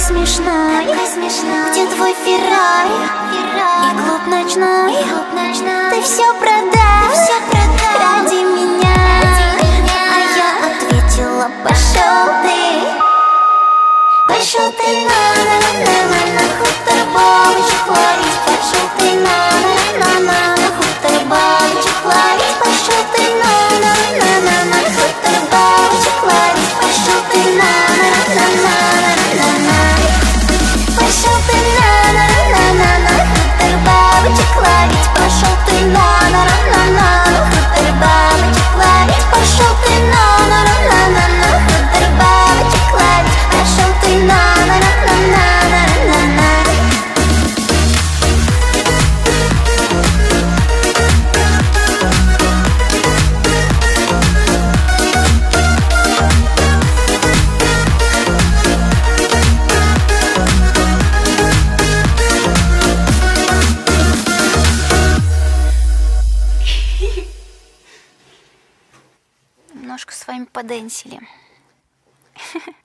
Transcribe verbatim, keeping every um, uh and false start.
смешной, такой смешной. Где твой Феррари, Феррари и клуб ночной, и клуб ночной. Ты все продал, ты все продал ради меня, ради меня. А я ответила: пошел ты, пошел ты на-на-на-на-на, на хутор бабочек ловить. Пошел ты на-на-на-на-на, на хутор бабочек ловить. Пошел ты на-на-на-на-на, на хутор бабочек ловить. Пошел ты на-на-на-на-на-на-на. Пошел ты на-на-на-на-на, на хутор бабочек ловить. Пошел ты на-на-на-на-на, на хутор бабочек ловить. Пошел ты на-на-на-на-на, на хутор бабочек ловить. Пошел ты на-на-на-на-на-на-на. Немножко с вами поденсили.